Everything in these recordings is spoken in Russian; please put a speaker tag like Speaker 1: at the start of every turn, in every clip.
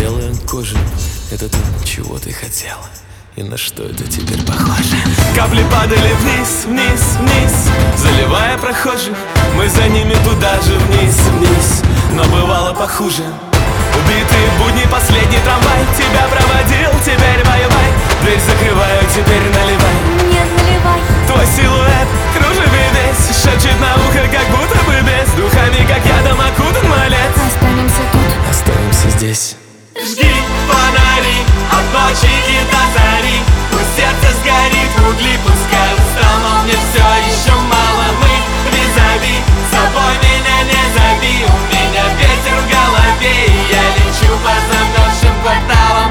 Speaker 1: белая кожа — это то, чего ты хотела. И на что это теперь похоже? Капли падали вниз, вниз, вниз, заливая прохожих. Мы за ними туда же, вниз, вниз. Но бывало похуже. Убитые будни, последний трамвай. Тебя проводил, теперь бай-бай. Дверь закрываю, теперь наливай.
Speaker 2: Нет, наливай.
Speaker 1: Твой силуэт кружит весь, шепчет на ухо, как будто бы без. Духами, как ядом, окутан малец.
Speaker 2: Останемся тут,
Speaker 1: останемся здесь.
Speaker 3: Жги фонари от ночи и до зари. Пусть сердце сгорит в угли, пускай устал, но мне все еще мало. Мы визави, с собой меня не зови. У меня ветер в голове, и я лечу по замерзшим кварталам.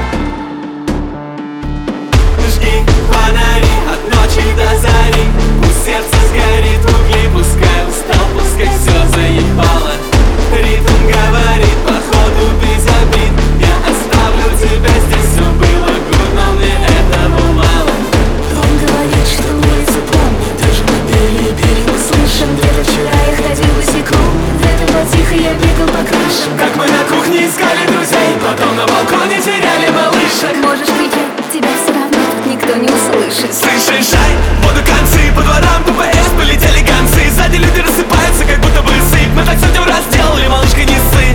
Speaker 3: Жги фонари от ночи до зари. Пусть сердце сгорит в угли, пускай устал, пускай все заебало. Ритм говорит, походу без обид. Я оставлю тебя здесь, все было good, но мне этого мало.
Speaker 2: он говорит, что улицы помнит.
Speaker 1: Даже на белые берега
Speaker 2: Слышим, где-то вчера я ходил босиком. Где-то потихо я бегал по крышам.
Speaker 1: как мы на кухне искали друзей, потом на балконе теряли малышек.
Speaker 2: Можешь кричать, тебя все равно тут никто не услышит.
Speaker 1: Слышишь, шай, воду концы, по дворам ППС полетели концы. Сзади люди рассыпаются, как будто бы сыпь. Мы так сегодня раз сделали, малышка, не ссы.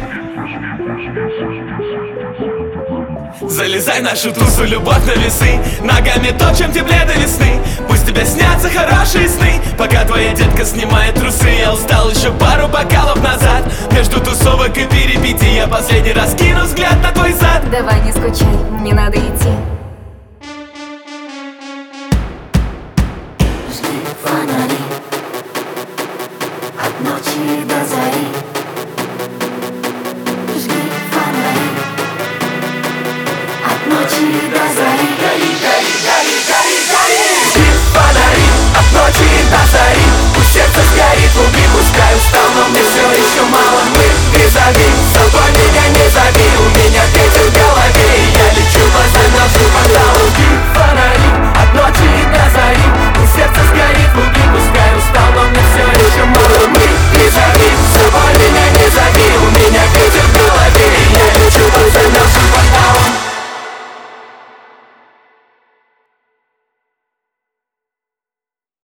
Speaker 1: Залезай в нашу тусу, любовь на весы. Ногами топчем теплее до весны. Пусть тебе снятся хорошие сны. Пока твоя детка снимает трусы. Я устал еще пару бокалов назад. Между тусовок и перипетий я последний раз кину взгляд на твой зад.
Speaker 2: Давай не скучай, мне надо идти. Жги фонари от ночи до зари. Жги фонари от ночи до зари.
Speaker 3: Гори, гори, гори, гори, гори.
Speaker 1: Жги фонари от ночи до зари. Пусть сердце сгорит в угли, пускай устал, но мне все еще мало. Мы визави, с тобой меня не зови.